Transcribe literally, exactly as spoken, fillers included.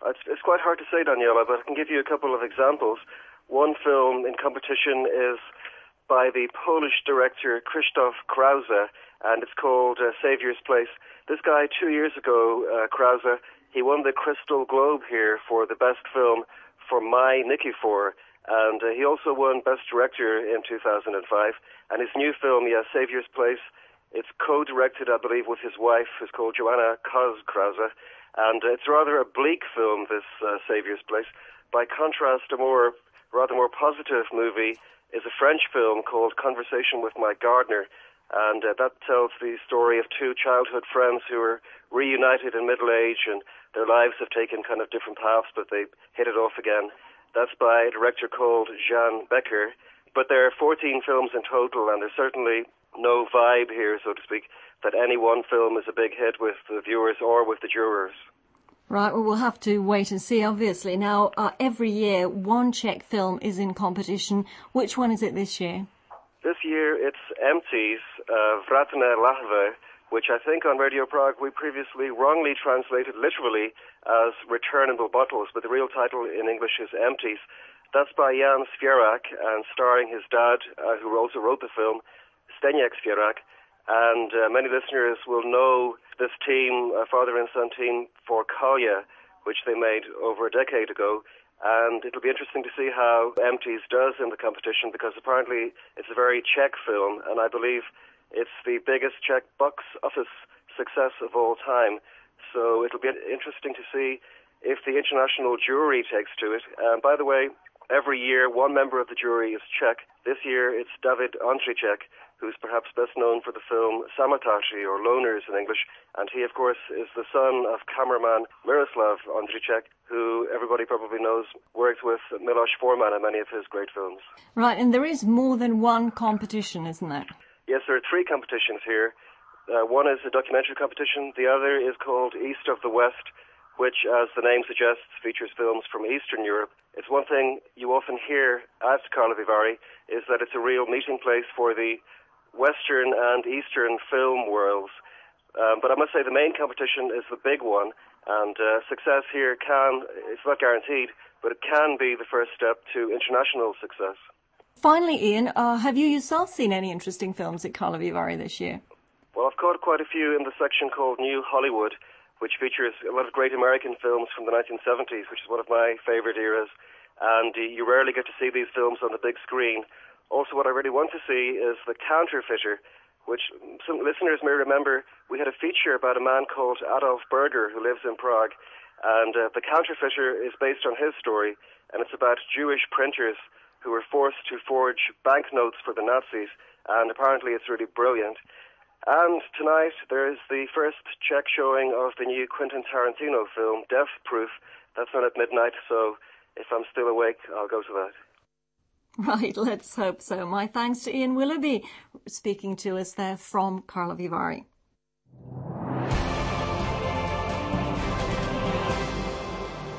It's, it's quite hard to say, Daniela, but I can give you a couple of examples. One film in competition is by the Polish director Krzysztof Krause, and it's called uh, Saviour's Place. This guy, two years ago, uh, Krause, he won the Crystal Globe here for the best film for My Nikifor, and uh, he also won Best Director in two thousand five. And his new film, yeah, Saviour's Place, it's co-directed, I believe, with his wife, who's called Joanna Koz Krause, and uh, it's rather a bleak film, this uh, Saviour's Place. By contrast, a more, rather more positive movie is a French film called Conversation with My Gardener, and uh, that tells the story of two childhood friends who are reunited in middle age, and their lives have taken kind of different paths, but they hit it off again. That's by a director called Jean Becker. But there are fourteen films in total, and there's certainly no vibe here, so to speak, that any one film is a big hit with the viewers or with the jurors. Right, well, we'll have to wait and see, obviously. Now, uh, every year, one Czech film is in competition. Which one is it this year? This year, it's Empties, uh, Vratné lahve, which I think on Radio Prague we previously wrongly translated literally as returnable bottles, but the real title in English is Empties. That's by Jan Svierak and starring his dad, uh, who also wrote the film, Zdeněk Svierak. And uh, many listeners will know this team, a father and son team for Kalja, which they made over a decade ago. And it'll be interesting to see how Empties does in the competition, because apparently it's a very Czech film, and I believe it's the biggest Czech box office success of all time. So it'll be interesting to see if the international jury takes to it. And by the way, every year one member of the jury is Czech. This year it's David Ondřejček, who's perhaps best known for the film Samotáři, or Loners in English. And he, of course, is the son of cameraman Miroslav Ondřejček, who everybody probably knows worked with Miloš Forman in many of his great films. Right, and there is more than one competition, isn't there? Yes, there are three competitions here. Uh, one is a documentary competition. The other is called East of the West, which, as the name suggests, features films from Eastern Europe. It's one thing you often hear at Karlovy Vary, is that it's a real meeting place for the Western and Eastern film worlds. Um, but I must say the main competition is the big one, and uh, success here can, it's not guaranteed, but it can be the first step to international success. Finally, Ian, uh, have you yourself seen any interesting films at Karlovy Vary this year? Well, I've caught quite a few in the section called New Hollywood, which features a lot of great American films from the nineteen seventies, which is one of my favorite eras. And uh, you rarely get to see these films on the big screen. Also, what I really want to see is The Counterfeiter, which some listeners may remember. We had a feature about a man called Adolf Berger who lives in Prague. And uh, The Counterfeiter is based on his story, and it's about Jewish printers who were forced to forge banknotes for the Nazis, and apparently it's really brilliant. And tonight there is the first Czech showing of the new Quentin Tarantino film, Death Proof. That's on at midnight, so if I'm still awake, I'll go to that. Right, let's hope so. My thanks to Ian Willoughby speaking to us there from Karlovy Vary.